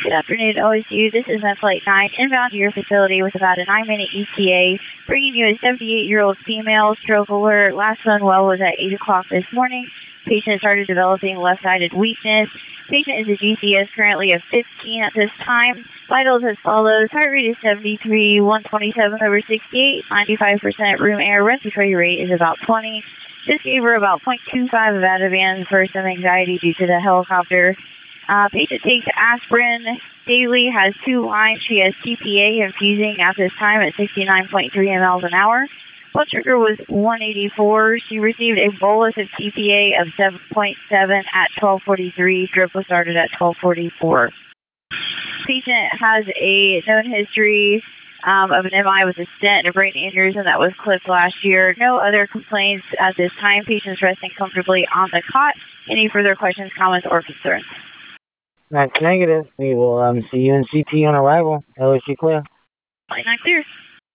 Good afternoon, OSU. This is Flight 9, inbound to your facility with about a 9-minute ETA, bringing you a 78-year-old female, stroke alert. Last done well was at 8 o'clock this morning. Patient started developing left-sided weakness. Patient is a GCS currently of 15 at this time. Vitals as follows. Heart rate is 73, 127 over 68, 95% room air. Respiratory rate is about 20. Just gave her about 0.25 of Ativan for some anxiety due to the helicopter. Patient takes aspirin daily, has 2 lines. She has TPA infusing at this time at 69.3 mLs an hour. Blood sugar was 184. She received a bolus of TPA of 7.7 at 12:43. Drip was started at 12:44. Patient has a known history of an MI with a stent and a brain aneurysm that was clipped last year. No other complaints at this time. Patient's resting comfortably on the cot. Any further questions, comments, or concerns? That's negative. We will see you in CT on arrival. LSU clear. Flight 9 clear.